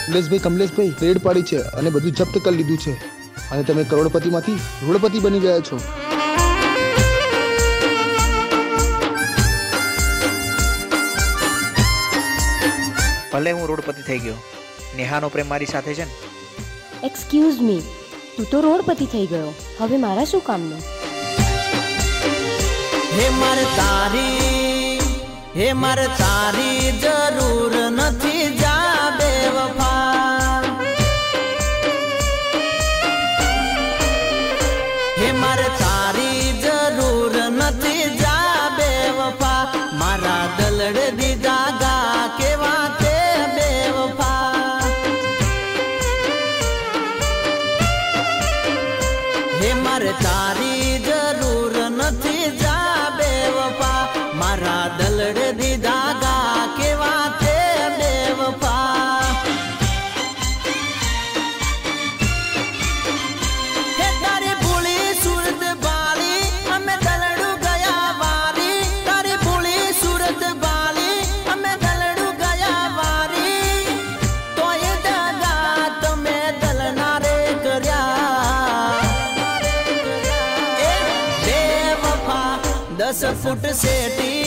કમલેશભાઈ red પાડી છે અને બધું જપ્ત કરી લીધું છે અને તમે કરોડપતિમાંથી રોડપતિ બની ગયા છો. ભલે હું રોડપતિ થઈ ગયો, નેહાનો પ્રેમ મારી સાથે છે ને. એક્સક્યુઝ મી, તું તો રોડપતિ થઈ ગયો, હવે મારા શું કામનું? હે મારે તારી જરૂર નથી જા બેવફા. હે મારે તારી જરૂર નથી જા બેવફા. મારા દલડે દીધા ગા કેવા તે બેવફા. હે મારે તારી જરૂર નથી જા બેવફા. મારા દલડે દીધા ગા કેવા તે બેવફા. હે તારી ભૂલી સુરત બાળી અમે દલડું ગયા વારી. તારી ભૂલી સુરત બાળી અમે દલડું ગયા વારી. તોય દગા તમે દલનારે કર્યા. એ બેવફા 10 ફૂટ સેટી